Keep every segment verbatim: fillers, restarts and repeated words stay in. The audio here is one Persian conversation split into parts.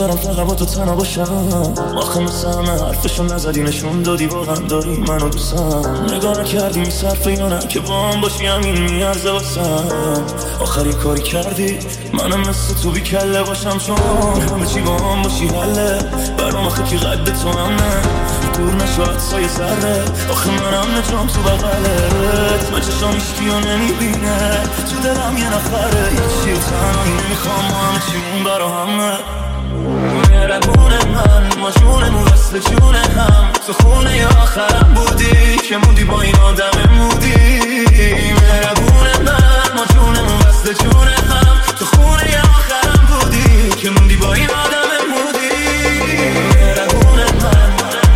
برم فقط با تو تنها باشم. آخه مثل همه حرفشو نزدی نشون دادی واقعا داری منو دوستم. نگاه نکردی میصرفه یا نه که با هم باشی همین میارزه واسم. آخری کاری کردی منم مثل تو بی کله باشم چون همه چی با هم باشی حله. برام آخه کی قد تو هم نه دور نشود سایه ذره. آخه منم نجام تو بغلت من چشام هیچکی رو نمیبینه تو دلم یه نفره هیچی و تنهایی نمیخوام همه چیمون برا همه. مهربون من ما جونمون وصل جون هم تو خونه آخرم بودی که موندی با این آدم مودی. مهربون من ما جونمون وصل جون هم تو خونه آخرم بودی که موندی با این آدم مودی. مهربون من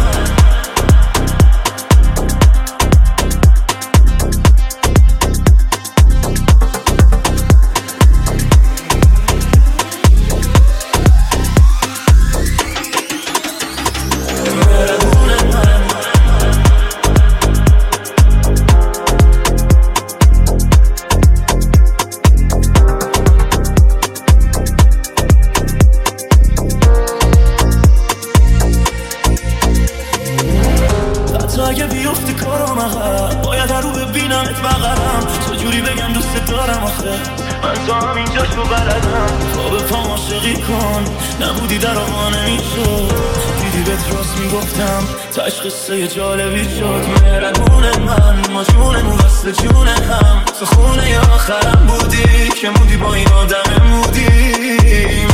اگه بیفتی کارم عقب باید هر رو ببینمت بغلم. چجوری بگم دوست دارم آخه من تو هم اینجاشو بلدم. پا به پام عاشقی کن نبودی در آقا نمیشد. دیدی بهت راست میگفتم تاش قصه جالبی شد. مهربون من ما جونمون وصل جون هم تو خونه آخرم بودی که موندی با این آدم مودی.